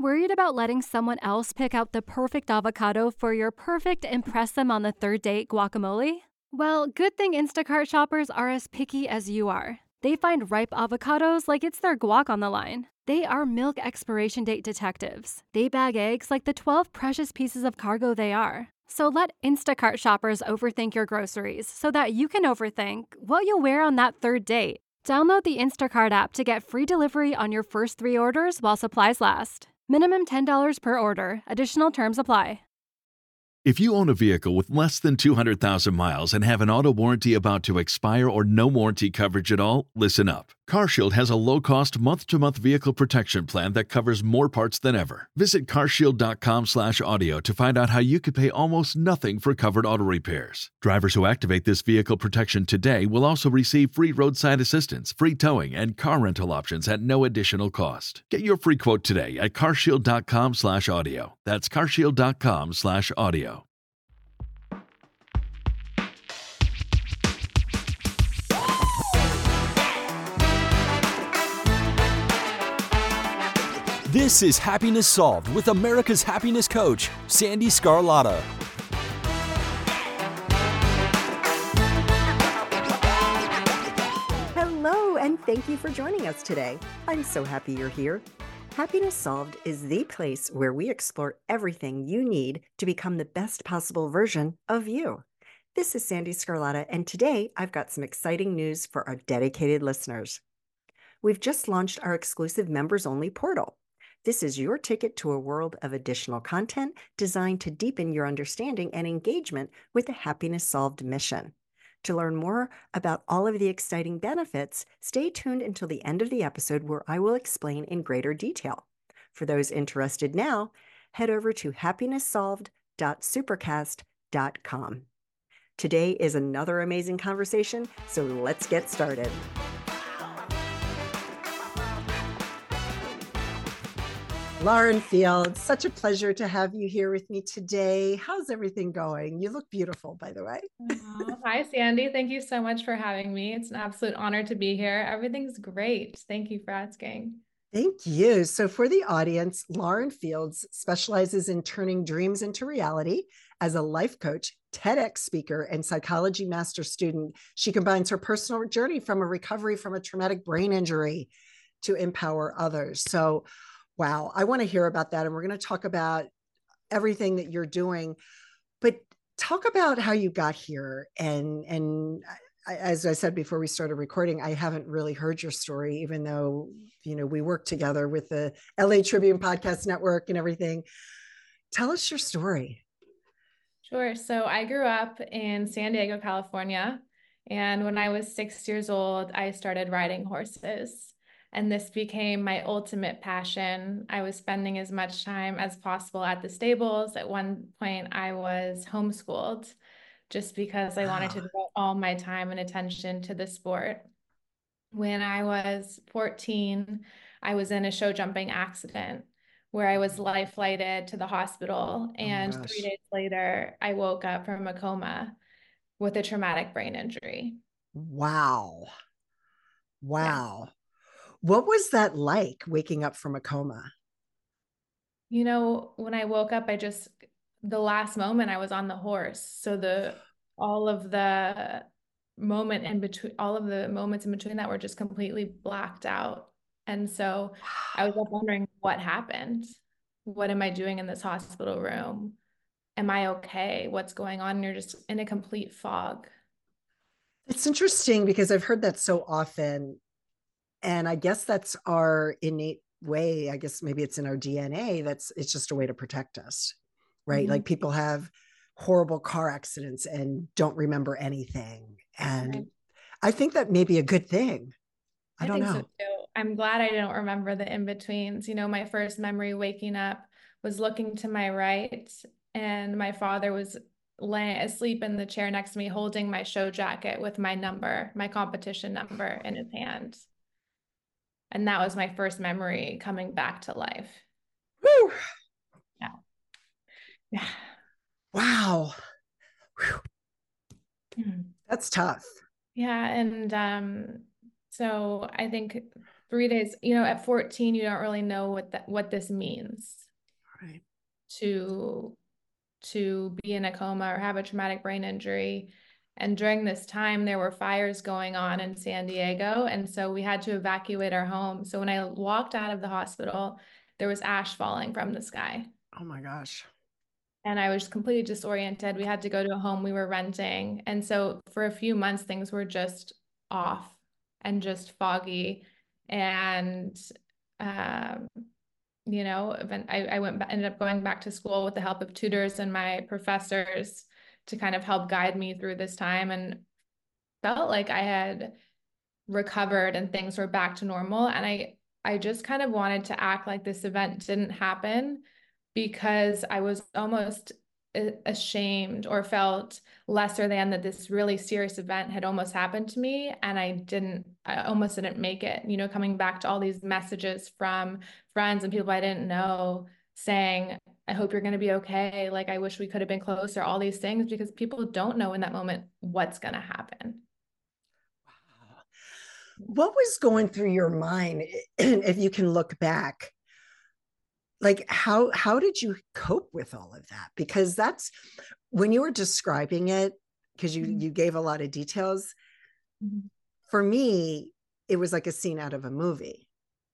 Worried about letting someone else pick out the perfect avocado for your perfect impress them on the third date guacamole? Well, good thing Instacart shoppers are as picky as you are. They find ripe avocados like it's their guac on the line. They are milk expiration date detectives. They bag eggs like the 12 precious pieces of cargo they are. So let Instacart shoppers overthink your groceries so that you can overthink what you'll wear on that third date. Download the Instacart app to get free delivery on your first 3 orders while supplies last. Minimum $10 per order. Additional terms apply. If you own a vehicle with less than 200,000 miles and have an auto warranty about to expire or no warranty coverage at all, listen up. CarShield has a low-cost month-to-month vehicle protection plan that covers more parts than ever. Visit carshield.com/audio to find out how you could pay almost nothing for covered auto repairs. Drivers who activate this vehicle protection today will also receive free roadside assistance, free towing, and car rental options at no additional cost. Get your free quote today at carshield.com/audio. That's carshield.com/audio. This is Happiness Solved with America's happiness coach, Sandy Scarlatta. Hello, and thank you for joining us today. I'm so happy you're here. Happiness Solved is the place where we explore everything you need to become the best possible version of you. This is Sandy Scarlatta, and today I've got some exciting news for our dedicated listeners. We've just launched our exclusive members-only portal. This is your ticket to a world of additional content designed to deepen your understanding and engagement with the Happiness Solved mission. To learn more about all of the exciting benefits, stay tuned until the end of the episode where I will explain in greater detail. For those interested now, head over to happinesssolved.supercast.com. Today is another amazing conversation, so let's get started. Lauren Field, such a pleasure to have you here with me today. How's everything going? You look beautiful, by the way. Oh, hi, Sandy. Thank you so much for having me. It's an absolute honor to be here. Everything's great. Thank you for asking. Thank you. So for the audience, Lauren Fields specializes in turning dreams into reality. As a life coach, TEDx speaker, and psychology master student, she combines her personal journey from a recovery from a traumatic brain injury to empower others. So wow, I want to hear about that. And we're going to talk about everything that you're doing, but talk about how you got here. As I said before we started recording, I haven't really heard your story, even though, we work together with the LA Tribune Podcast Network and everything. Tell us your story. Sure. So I grew up in San Diego, California. And when I was 6 years old, I started riding horses. And this became my ultimate passion. I was spending as much time as possible at the stables. At one point, I was homeschooled just because I wanted to devote all my time and attention to the sport. When I was 14, I was in a show jumping accident where I was life flighted to the hospital. And 3 days later, I woke up from a coma with a traumatic brain injury. Wow. Yeah. What was that like, waking up from a coma? When I woke up, the last moment I was on the horse. So all of the moments in between that were just completely blacked out. And so I was up wondering what happened. What am I doing in this hospital room? Am I okay? What's going on? And you're just in a complete fog. It's interesting because I've heard that so often. And I guess that's our innate way. I guess maybe it's in our DNA. It's just a way to protect us, right? Mm-hmm. Like people have horrible car accidents and don't remember anything. And right. I think that may be a good thing. I don't know. So too. I'm glad I don't remember the in-betweens. My first memory waking up was looking to my right, and my father was laying asleep in the chair next to me, holding my show jacket with my competition number in his hand. And that was my first memory coming back to life. Woo! Yeah. Wow. That's tough. Yeah. And so I think 3 days, at 14, you don't really know what this means Right. to be in a coma or have a traumatic brain injury. And during this time, there were fires going on in San Diego. And so we had to evacuate our home. So when I walked out of the hospital, there was ash falling from the sky. Oh my gosh. And I was completely disoriented. We had to go to a home we were renting. And so for a few months, things were just off and just foggy. And, um, ended up going back to school with the help of tutors and my professors to kind of help guide me through this time, and felt like I had recovered and things were back to normal. And I just kind of wanted to act like this event didn't happen, because I was almost ashamed or felt lesser than that this really serious event had almost happened to me. And I almost didn't make it, coming back to all these messages from friends and people I didn't know saying, I hope you're going to be okay. Like, I wish we could have been closer, all these things, because people don't know in that moment what's going to happen. What was going through your mind, if you can look back? Like, how did you cope with all of that? Because that's when you were describing it, because you gave a lot of details. Mm-hmm. For me, it was like a scene out of a movie.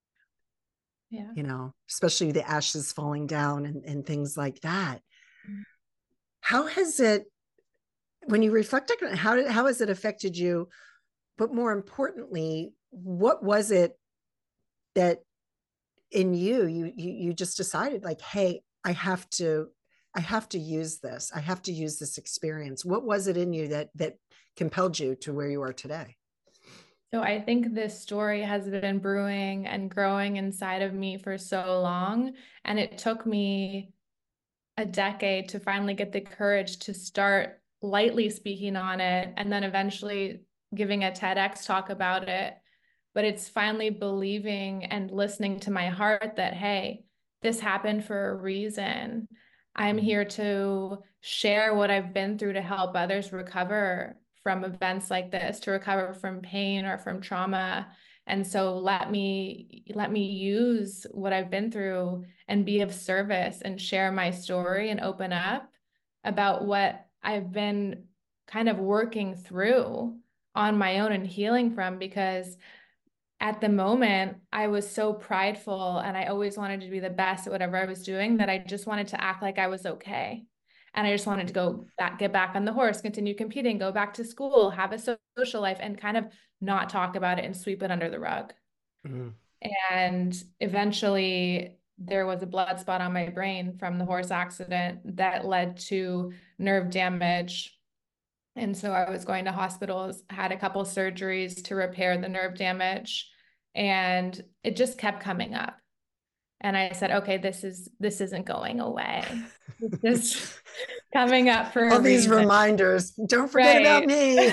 Yeah. Especially the ashes falling down and things like that. Mm-hmm. How has it, when you reflect on it, how has it affected you? But more importantly, what was it that in you just decided, like, hey, I have to use this. I have to use this experience. What was it in you that compelled you to where you are today? So I think this story has been brewing and growing inside of me for so long. And it took me a decade to finally get the courage to start lightly speaking on it, and then eventually giving a TEDx talk about it. But it's finally believing and listening to my heart that, hey, this happened for a reason. I'm here to share what I've been through to help others recover from events like this, to recover from pain or from trauma. And so let me use what I've been through and be of service and share my story and open up about what I've been kind of working through on my own and healing from. Because at the moment, I was so prideful and I always wanted to be the best at whatever I was doing, that I just wanted to act like I was okay. And I just wanted to get back on the horse, continue competing, go back to school, have a social life, and kind of not talk about it and sweep it under the rug. Mm-hmm. And eventually there was a blood spot on my brain from the horse accident that led to nerve damage. And so I was going to hospitals, had a couple surgeries to repair the nerve damage, and it just kept coming up. And I said, okay, this isn't going away. It's just coming up for all these reason. Reminders. Don't forget about me.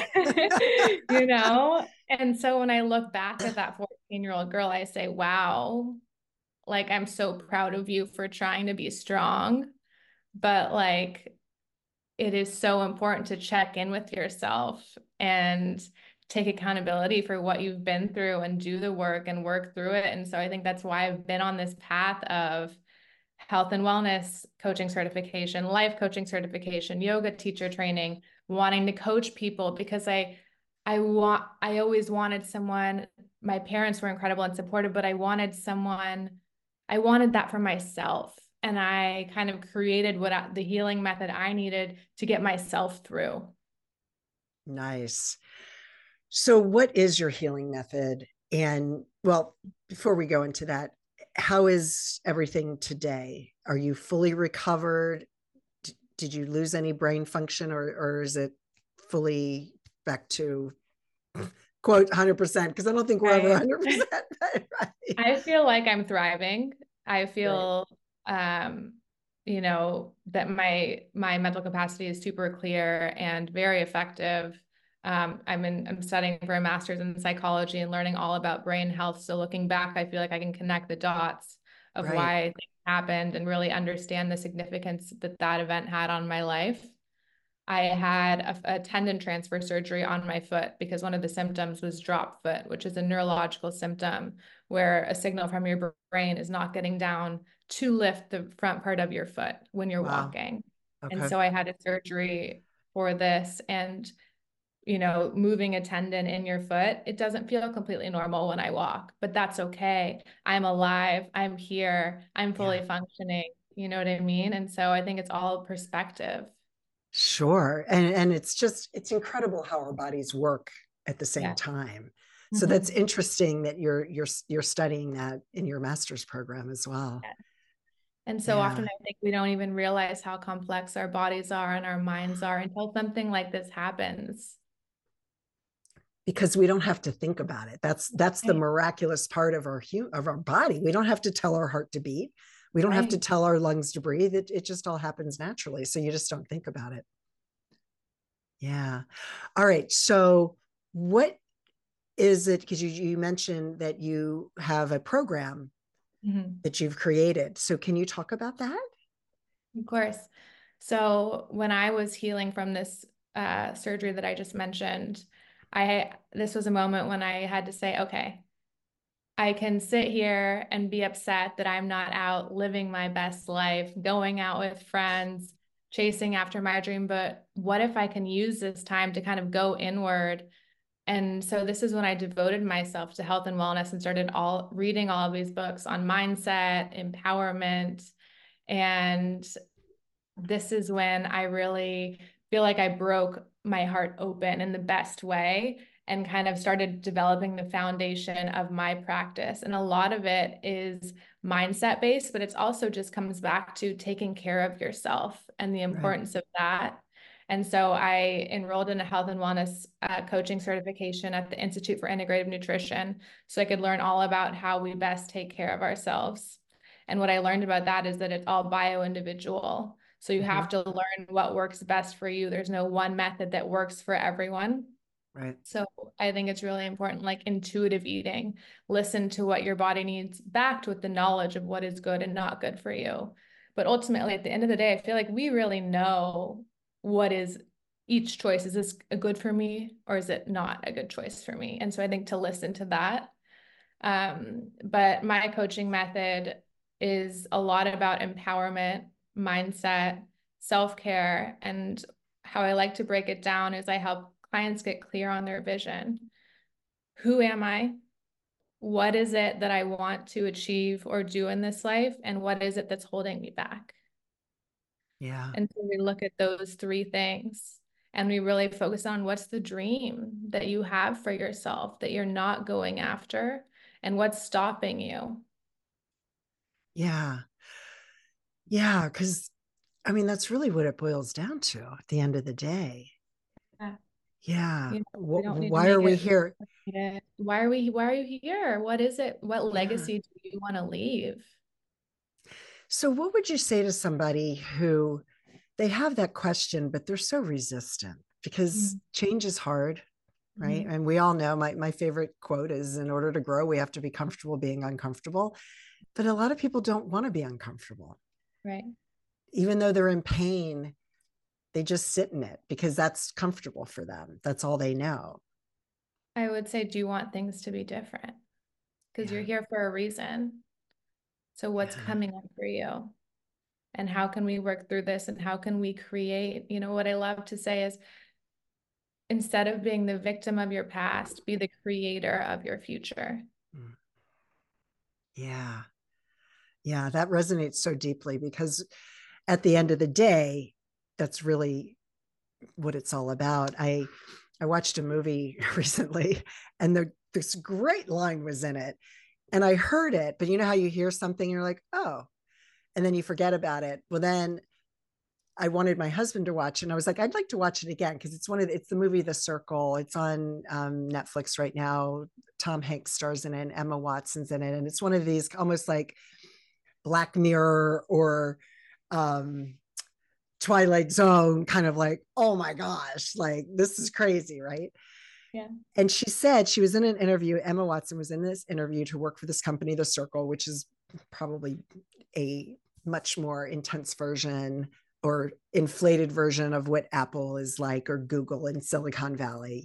And so when I look back at that 14-year-old girl, I say, wow, like, I'm so proud of you for trying to be strong, but like, it is so important to check in with yourself and take accountability for what you've been through and do the work and work through it. And so I think that's why I've been on this path of health and wellness coaching certification, life coaching certification, yoga teacher training, wanting to coach people, because I always wanted someone. My parents were incredible and supportive, but I wanted that for myself. And I kind of created the healing method I needed to get myself through. Nice. So what is your healing method? And well, before we go into that, how is everything today? Are you fully recovered? Did you lose any brain function, or is it fully back to quote 100%? Because I don't think we're ever 100%. Right? I feel like I'm thriving. I feel that my mental capacity is super clear and very effective. I'm studying for a master's in psychology and learning all about brain health. So looking back, I feel like I can connect the dots of why things happened and really understand the significance that event had on my life. I had a tendon transfer surgery on my foot because one of the symptoms was drop foot, which is a neurological symptom where a signal from your brain is not getting down to lift the front part of your foot when you're Wow. walking. And Okay. so I had a surgery for this, and moving a tendon in your foot, it doesn't feel completely normal when I walk, but that's okay. I'm alive. I'm here. I'm fully functioning. You know what I mean? And so I think it's all perspective. Sure. And it's incredible how our bodies work at the same Yeah. time. So that's interesting that you're studying that in your master's program as well. Yeah. And so often I think we don't even realize how complex our bodies are and our minds are until something like this happens. Because we don't have to think about it. That's the miraculous part of our body. We don't have to tell our heart to beat. We don't have to tell our lungs to breathe. It just all happens naturally. So you just don't think about it. Yeah. All right. So what is it? Because you mentioned that you have a program that you've created. So can you talk about that? Of course. So when I was healing from this surgery that I just mentioned, this was a moment when I had to say, okay, I can sit here and be upset that I'm not out living my best life, going out with friends, chasing after my dream, but what if I can use this time to kind of go inward? And so this is when I devoted myself to health and wellness and started reading all of these books on mindset, empowerment. And this is when I really feel like I broke my heart open in the best way and kind of started developing the foundation of my practice. And a lot of it is mindset based, but it's also just comes back to taking care of yourself and the importance of that. And so I enrolled in a health and wellness coaching certification at the Institute for Integrative Nutrition so I could learn all about how we best take care of ourselves. And what I learned about that is that it's all bio-individual. So you have to learn what works best for you. There's no one method that works for everyone. Right. So I think it's really important, like intuitive eating, listen to what your body needs, backed with the knowledge of what is good and not good for you. But ultimately, at the end of the day, I feel like we really know what is each choice. Is this a good for me or is it not a good choice for me? And so I think to listen to that. But my coaching method is a lot about empowerment, mindset, self-care, and how I like to break it down is I help clients get clear on their vision. Who am I? What is it that I want to achieve or do in this life? And what is it that's holding me back? Yeah. And so we look at those three things and we really focus on what's the dream that you have for yourself that you're not going after and what's stopping you. Yeah. Yeah. Because I mean, that's really what it boils down to at the end of the day. Yeah. We don't need to Why are make we it. here? Why are you here? What is it? What legacy do you want to leave? So what would you say to somebody who they have that question, but they're so resistant because change is hard, right? And we all know my favorite quote is, in order to grow, we have to be comfortable being uncomfortable. But a lot of people don't want to be uncomfortable. Right. Even though they're in pain, they just sit in it because that's comfortable for them. That's all they know. I would say, do you want things to be different? Because you're here for a reason. So what's coming up for you? And how can we work through this? And how can we create, what I love to say is, instead of being the victim of your past, be the creator of your future. Yeah. Yeah, that resonates so deeply because at the end of the day, that's really what it's all about. I watched a movie recently and this great line was in it and I heard it, but you know how you hear something and you're like, oh, and then you forget about it. Well, then I wanted my husband to watch and I was like, I'd like to watch it again because it's the movie The Circle. It's on Netflix right now. Tom Hanks stars in it and Emma Watson's in it. And it's one of these almost like Black Mirror or Twilight Zone, kind of like, oh my gosh, like this is crazy, right? Yeah. And she said she was in an interview. Emma Watson was in this interview to work for this company, The Circle, which is probably a much more intense version or inflated version of what Apple is like, or Google in Silicon Valley,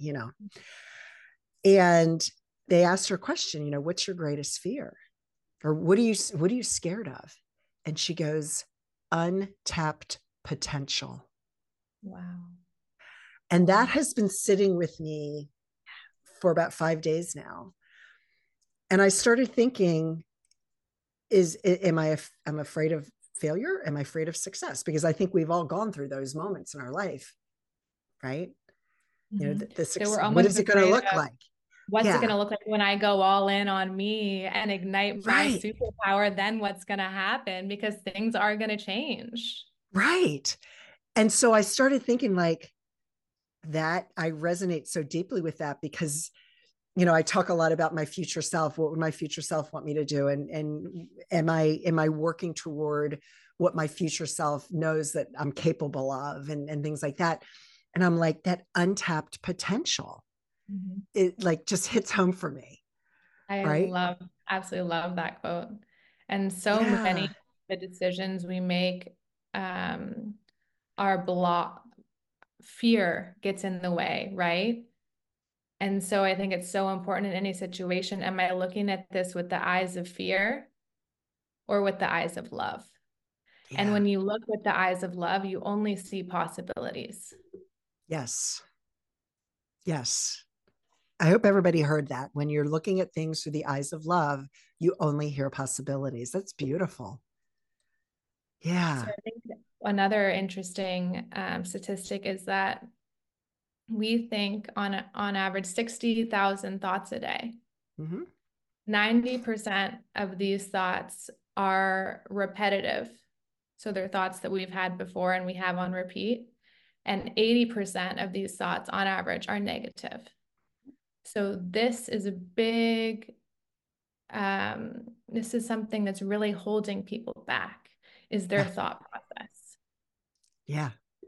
And they asked her a question, what's your greatest fear? Or what are you scared of? And she goes, untapped potential. Wow. And that has been sitting with me for about 5 days now. And I started thinking, I'm afraid of failure? Am I afraid of success? Because I think we've all gone through those moments in our life, right? So we're what almost is it going to look like? What's it going to look like when I go all in on me and ignite my superpower? Then what's going to happen? Because things are going to change. Right. And so I started thinking like that. I resonate so deeply with that because, I talk a lot about my future self. What would my future self want me to do? And am I working toward what my future self knows that I'm capable of, and things like that. And I'm like, that untapped potential, it like just hits home for me. I absolutely love that quote. And so many of the decisions we make, fear gets in the way, right? And so I think it's so important in any situation. Am I looking at this with the eyes of fear or with the eyes of love? Yeah. And when you look with the eyes of love, you only see possibilities. Yes. Yes. I hope everybody heard that. When you're looking at things through the eyes of love, you only hear possibilities. That's beautiful. Yeah. So I think another interesting statistic is that we think on average 60,000 thoughts a day. 90% of these thoughts are repetitive. So they're thoughts that we've had before and we have on repeat. And 80% of these thoughts on average are negative. So this is a big, this is something that's really holding people back, is their thought process. Yeah.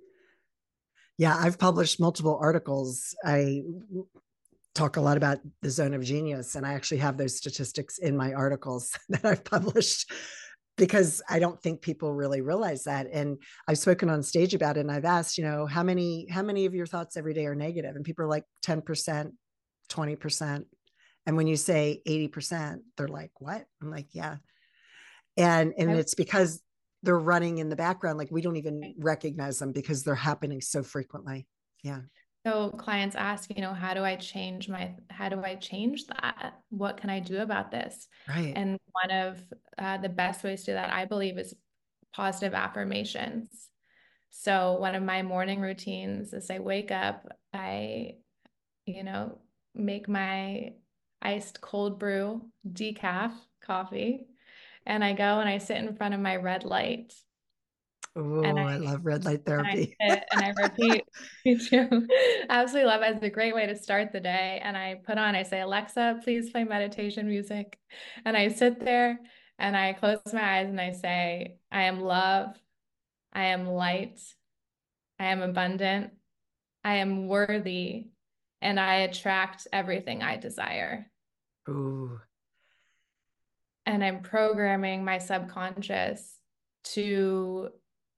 Yeah, I've published multiple articles. I talk a lot about the zone of genius, and I actually have those statistics in my articles that I've published because I don't think people really realize that. And I've spoken on stage about it, and I've asked, how many of your thoughts every day are negative? And people are like 10%, 20%. And when you say 80%, they're like, what? I'm like, yeah. And it's because they're running in the background. Like we don't even recognize them because they're happening so frequently. Yeah. So clients ask, how do I change that? What can I do about this? Right. And one of the best ways to do that, I believe, is positive affirmations. So one of my morning routines is I wake up, I, make my iced cold brew decaf coffee, and I go and I sit in front of my red light. Oh, I love red light therapy. And I repeat, me too. Absolutely love it. It's a great way to start the day. And I say, Alexa, please play meditation music. And I sit there and I close my eyes and I say, I am love. I am light. I am abundant. I am worthy. And I attract everything I desire. Ooh. And I'm programming my subconscious to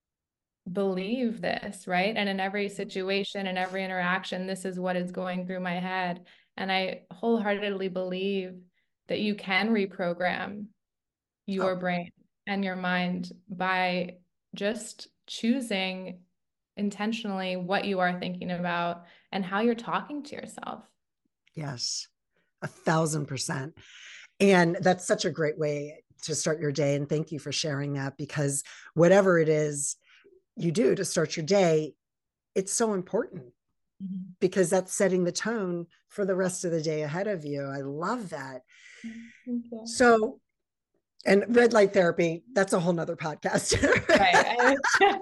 believe this, right? And in every situation and every interaction, this is what is going through my head. And I wholeheartedly believe that you can reprogram your brain and your mind by just choosing intentionally what you are thinking about and how you're talking to yourself. Yes, 1,000%. And that's such a great way to start your day. And thank you for sharing that, because whatever it is you do to start your day, it's so important because that's setting the tone for the rest of the day ahead of you. I love that. So, and red light therapy, that's a whole nother podcast. Right.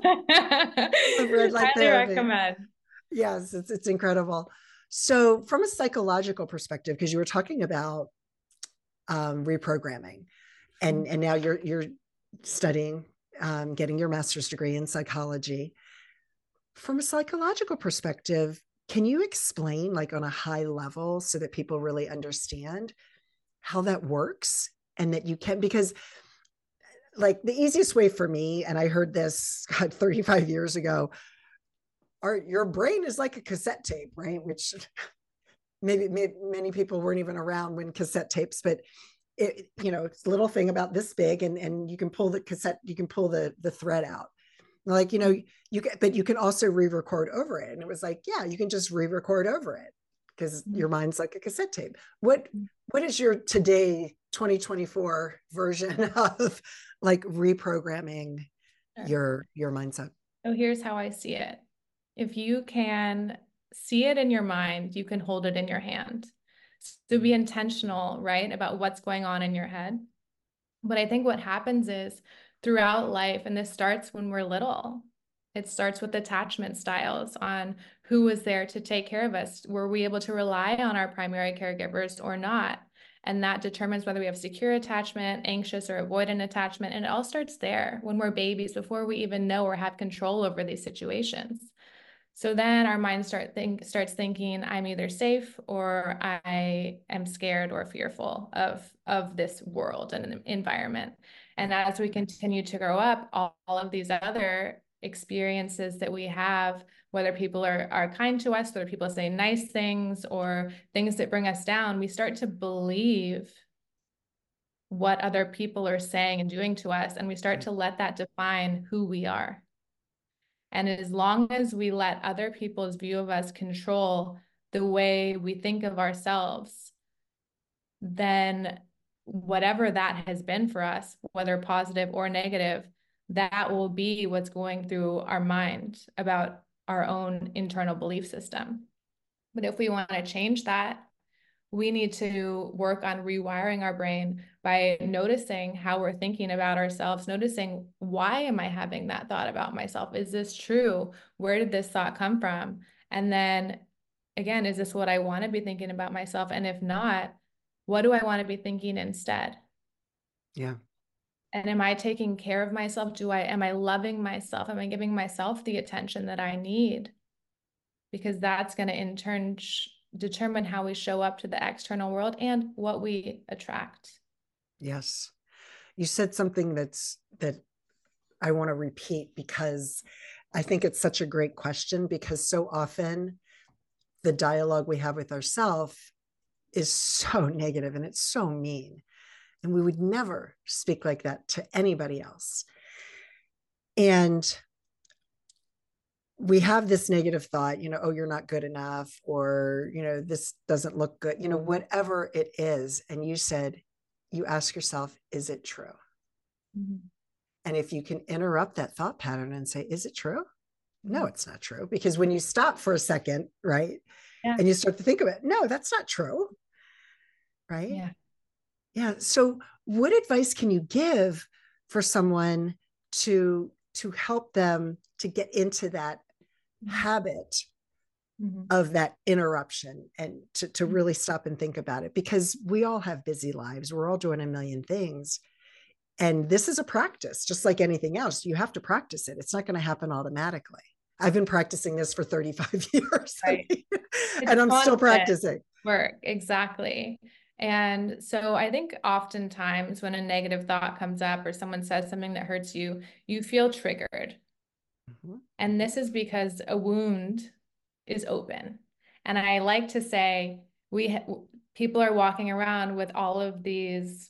Red light highly therapy. Recommend. Yes, it's incredible. So from a psychological perspective, because you were talking about reprogramming, and now you're studying, getting your master's degree in psychology. From a psychological perspective, can you explain, like on a high level, so that people really understand how that works, and that you can, because like the easiest way for me, and I heard this, God, 35 years ago, your brain is like a cassette tape, right? Which maybe many people weren't even around when cassette tapes, but it's a little thing about this big, and you can pull the cassette, you can pull the thread out. Like, but you can also re-record over it. And it was like, yeah, you can just re-record over it because your mind's like a cassette tape. What is your today 2024 version of like reprogramming your mindset? So here's how I see it. If you can see it in your mind, you can hold it in your hand. So be intentional, right, about what's going on in your head. But I think what happens is throughout life, and this starts when we're little, it starts with attachment styles on who was there to take care of us. Were we able to rely on our primary caregivers or not? And that determines whether we have secure attachment, anxious or avoidant attachment. And it all starts there when we're babies, before we even know or have control over these situations. So then our mind starts thinking, I'm either safe or I am scared or fearful of this world and environment. And as we continue to grow up, all of these other experiences that we have, whether people are kind to us, whether people say nice things or things that bring us down, we start to believe what other people are saying and doing to us. And we start to let that define who we are. And as long as we let other people's view of us control the way we think of ourselves, then whatever that has been for us, whether positive or negative, that will be what's going through our mind about our own internal belief system. But if we want to change that, we need to work on rewiring our brain by noticing how we're thinking about ourselves, noticing, why am I having that thought about myself? Is this true? Where did this thought come from? And then again, is this what I want to be thinking about myself? And if not, what do I want to be thinking instead? Yeah. And am I taking care of myself? Am I loving myself? Am I giving myself the attention that I need? Because that's going to in turn determine how we show up to the external world and what we attract. Yes. You said something that I want to repeat, because I think it's such a great question, because so often the dialogue we have with ourselves is so negative and it's so mean. And we would never speak like that to anybody else. And we have this negative thought, oh, you're not good enough, or, this doesn't look good, whatever it is. And you said, you ask yourself, is it true? Mm-hmm. And if you can interrupt that thought pattern and say, is it true? Mm-hmm. No, it's not true. Because when you stop for a second, right? Yeah. And you start to think of it, no, that's not true. Right? Yeah. Yeah. So what advice can you give for someone to help them to get into that habit of that interruption, and to really stop and think about it? Because we all have busy lives. We're all doing a million things. And this is a practice, just like anything else. You have to practice it. It's not going to happen automatically. I've been practicing this for 35 years. Right. And I'm still practicing. Work. Exactly. And so I think oftentimes when a negative thought comes up or someone says something that hurts you, you feel triggered. Mm-hmm. And this is because a wound is open. And I like to say people are walking around with all of these,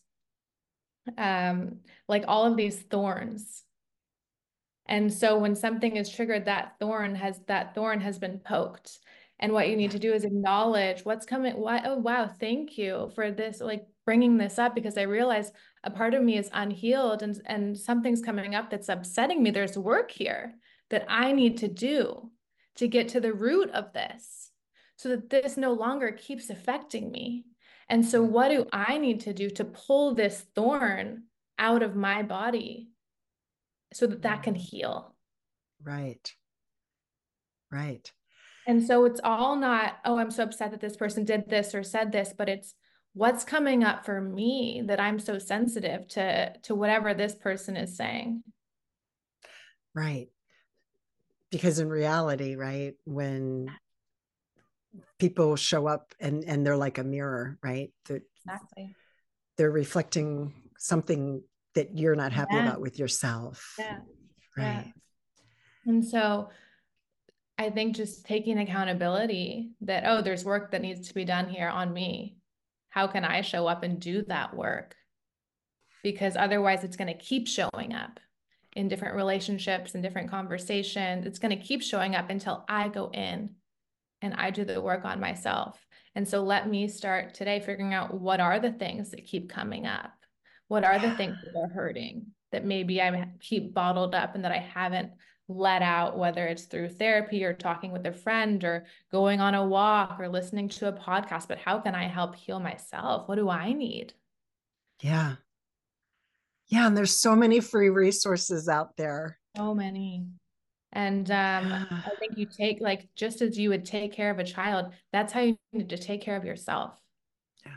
all of these thorns. And so when something is triggered, that thorn has been poked. And what you need to do is acknowledge what's coming. Oh, wow. Thank you for this, bringing this up, because I realize a part of me is unhealed and something's coming up that's upsetting me. There's work here that I need to do to get to the root of this so that this no longer keeps affecting me. And so what do I need to do to pull this thorn out of my body so that can heal? Right. Right. And so it's all not, oh, I'm so upset that this person did this or said this, but it's what's coming up for me that I'm so sensitive to whatever this person is saying. Right. Because in reality, right, when people show up and they're like a mirror, right? Exactly. They're reflecting something that you're not happy Yeah. about with yourself. Yeah. Right. And so I think just taking accountability that, oh, there's work that needs to be done here on me. How can I show up and do that work? Because otherwise it's going to keep showing up in different relationships and different conversations. It's going to keep showing up until I go in and I do the work on myself. And so let me start today figuring out what are the things that keep coming up? What are the things that are hurting that maybe I keep bottled up and that I haven't let out, whether it's through therapy or talking with a friend or going on a walk or listening to a podcast, but how can I help heal myself? What do I need? Yeah. Yeah. And there's so many free resources out there. So many. And Yeah. I think you take, like, just as you would take care of a child, that's how you need to take care of yourself. Yeah.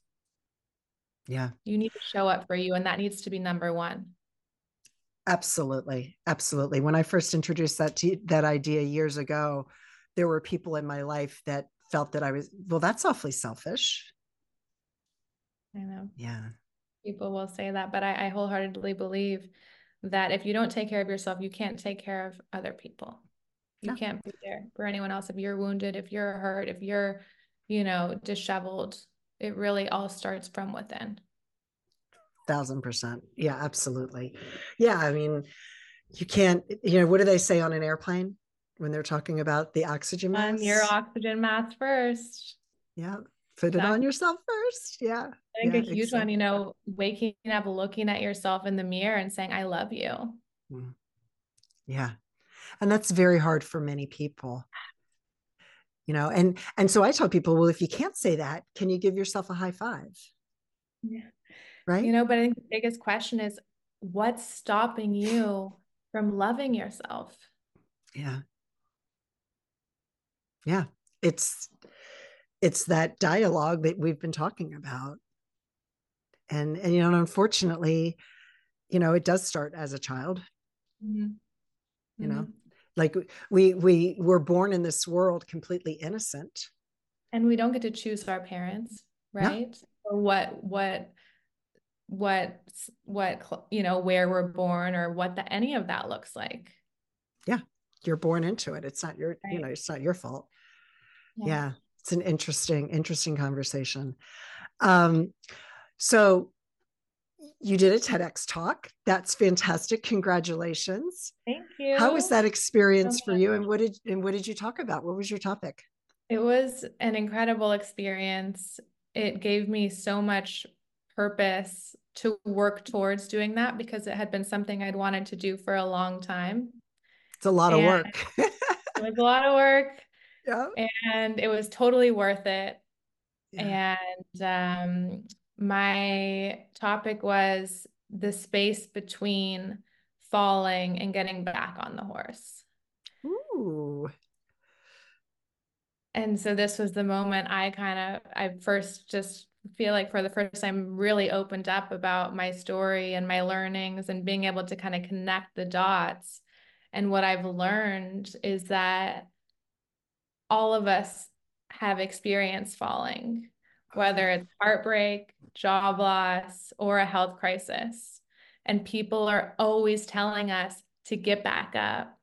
Yeah. You need to show up for you, and that needs to be number one. Absolutely. Absolutely. When I first introduced that idea years ago, there were people in my life that felt that I was, well, that's awfully selfish. I know Yeah. people will say that, but I wholeheartedly believe that if you don't take care of yourself, you can't take care of other people. You Yeah. can't be there for anyone else. If you're wounded, if you're hurt, if you're, disheveled, it really all starts from within. 1,000%. Yeah, absolutely. Yeah. I mean, you can't, what do they say on an airplane when they're talking about the oxygen mask? On your oxygen mask first. Yeah. Put it on yourself first. Yeah. I think yeah, a huge exactly. one, waking up, looking at yourself in the mirror and saying, I love you. Yeah. And that's very hard for many people. And so I tell people, well, if you can't say that, can you give yourself a high five? Yeah. Right. But I think the biggest question is, what's stopping you from loving yourself? Yeah. Yeah. It's that dialogue that we've been talking about. And unfortunately, it does start as a child. Mm-hmm. Like we were born in this world completely innocent. And we don't get to choose our parents, right? No. Or what, where we're born or what any of that looks like. Yeah. You're born into it. It's not your, right. It's not your fault. Yeah. It's an interesting conversation. So you did a TEDx talk. That's fantastic. Congratulations. Thank you. How was that experience for you? And what did you talk about? What was your topic? It was an incredible experience. It gave me so much purpose to work towards doing that because it had been something I'd wanted to do for a long time. It's a lot of work. It was a lot of work. Yeah. And it was totally worth it. Yeah. And my topic was the space between falling and getting back on the horse. Ooh. And so this was the moment I first just feel like for the first time really opened up about my story and my learnings and being able to kind of connect the dots. And what I've learned is that all of us have experienced falling, whether it's heartbreak, job loss, or a health crisis. And people are always telling us to get back up.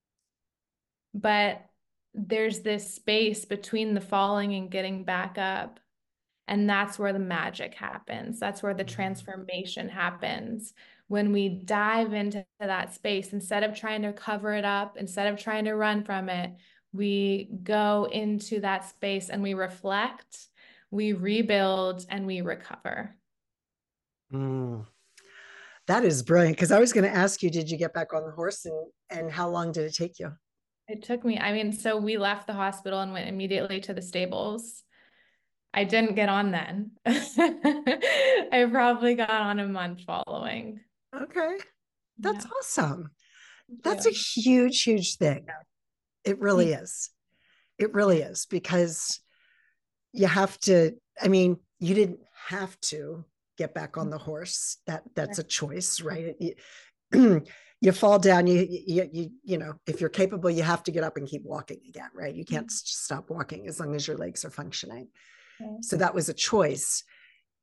But there's this space between the falling and getting back up. And that's where the magic happens. That's where the transformation happens. When we dive into that space, instead of trying to cover it up, instead of trying to run from it, we go into that space and we reflect, we rebuild, and we recover. That is brilliant. Because I was going to ask you, did you get back on the horse and how long did it take you? It took me, so we left the hospital and went immediately to the stables. I didn't get on then. I probably got on a month following. Okay. That's awesome. That's a huge, huge thing. It really is. It really is, because you have to, you didn't have to get back on the horse. That's a choice, right? You fall down, if you're capable, you have to get up and keep walking again, right? You can't stop walking as long as your legs are functioning. So that was a choice.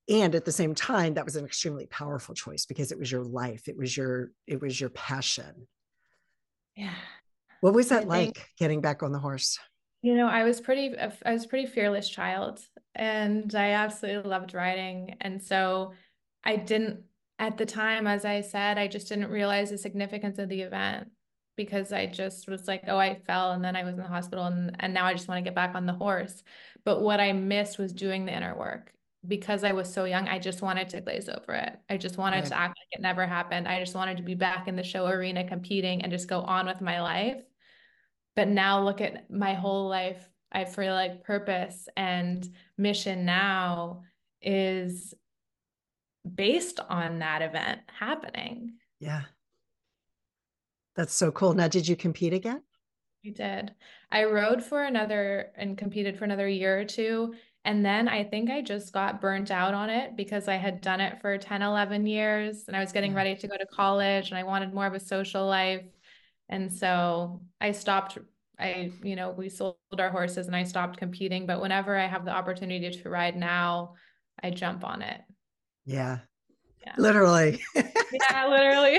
And at the same time, that was an extremely powerful choice because it was your life. It was your passion. Yeah. What was that like, getting back on the horse? I was a pretty fearless child, and I absolutely loved riding. And so at the time, as I said, I just didn't realize the significance of the event, because I just was like, oh, I fell and then I was in the hospital, and now I just want to get back on the horse. But what I missed was doing the inner work. Because I was so young, I just wanted to glaze over it. I just wanted to act like it never happened. I just wanted to be back in the show arena competing and just go on with my life. But now look at my whole life. I feel like purpose and mission now is based on that event happening. Yeah. That's so cool. Now, did you compete again? I did. I rode and competed for another year or two. And then I think I just got burnt out on it because I had done it for 10, 11 years and I was getting ready to go to college and I wanted more of a social life. And so I stopped. We sold our horses and I stopped competing. But whenever I have the opportunity to ride now, I jump on it. Yeah. Literally. Yeah, literally.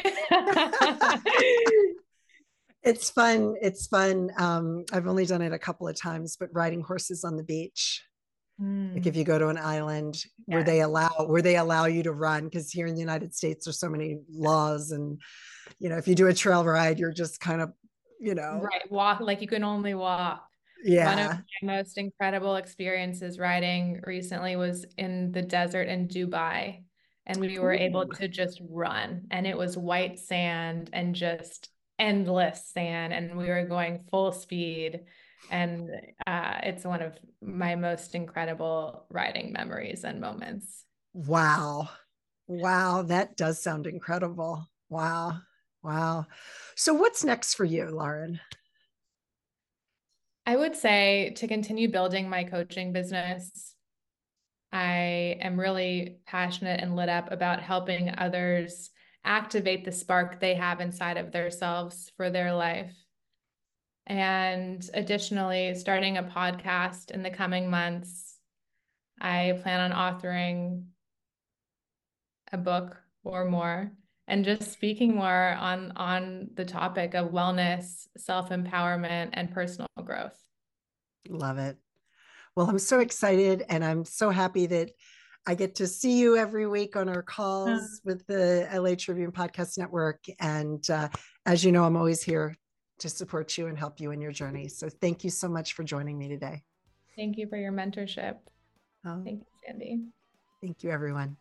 It's fun. It's fun. I've only done it a couple of times, but riding horses on the beach. Like if you go to an island where they allow you to run, because here in the United States, there's so many laws, and if you do a trail ride, you're just kind of, right, walk, like you can only walk. Yeah. One of my most incredible experiences riding recently was in the desert in Dubai, and we were able to just run, and it was white sand and just endless sand, and we were going full speed. And it's one of my most incredible riding memories and moments. Wow. That does sound incredible. Wow. So what's next for you, Lauren? I would say to continue building my coaching business. I am really passionate and lit up about helping others activate the spark they have inside of themselves for their life. And additionally, starting a podcast in the coming months. I plan on authoring a book or more, and just speaking more on the topic of wellness, self-empowerment, and personal growth. Love it. Well, I'm so excited, and I'm so happy that I get to see you every week on our calls with the LA Tribune Podcast Network. And as you know, I'm always here to support you and help you in your journey. So thank you so much for joining me today. Thank you for your mentorship. Thank you, Sandy. Thank you, everyone.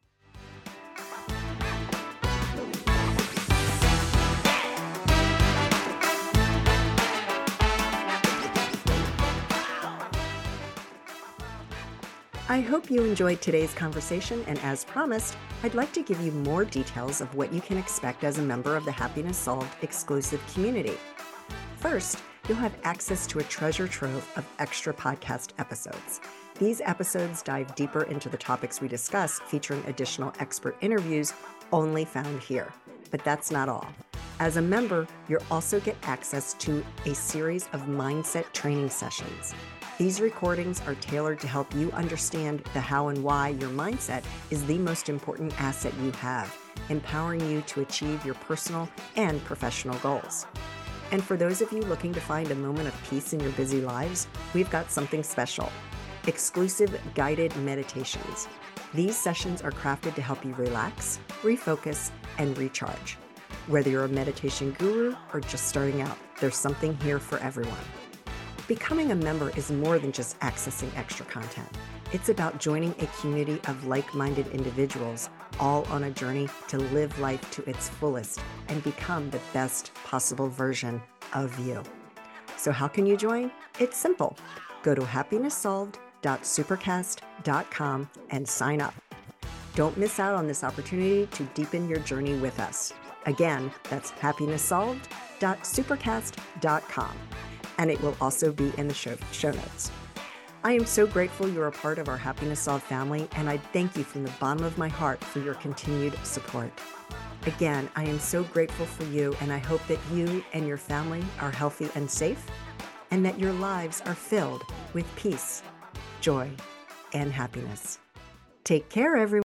I hope you enjoyed today's conversation, and as promised, I'd like to give you more details of what you can expect as a member of the Happiness Solved exclusive community. First, you'll have access to a treasure trove of extra podcast episodes. These episodes dive deeper into the topics we discuss, featuring additional expert interviews only found here. But that's not all. As a member, you'll also get access to a series of mindset training sessions. These recordings are tailored to help you understand the how and why your mindset is the most important asset you have, empowering you to achieve your personal and professional goals. And for those of you looking to find a moment of peace in your busy lives, we've got something special: exclusive guided meditations. These sessions are crafted to help you relax, refocus, and recharge. Whether you're a meditation guru or just starting out, there's something here for everyone. Becoming a member is more than just accessing extra content. It's about joining a community of like-minded individuals, all on a journey to live life to its fullest and become the best possible version of you. So how can you join? It's simple. Go to happinesssolved.supercast.com and sign up. Don't miss out on this opportunity to deepen your journey with us. Again, that's happinesssolved.supercast.com. And it will also be in the show notes. I am so grateful you're a part of our Happiness Solved family, and I thank you from the bottom of my heart for your continued support. Again, I am so grateful for you, and I hope that you and your family are healthy and safe, and that your lives are filled with peace, joy, and happiness. Take care, everyone.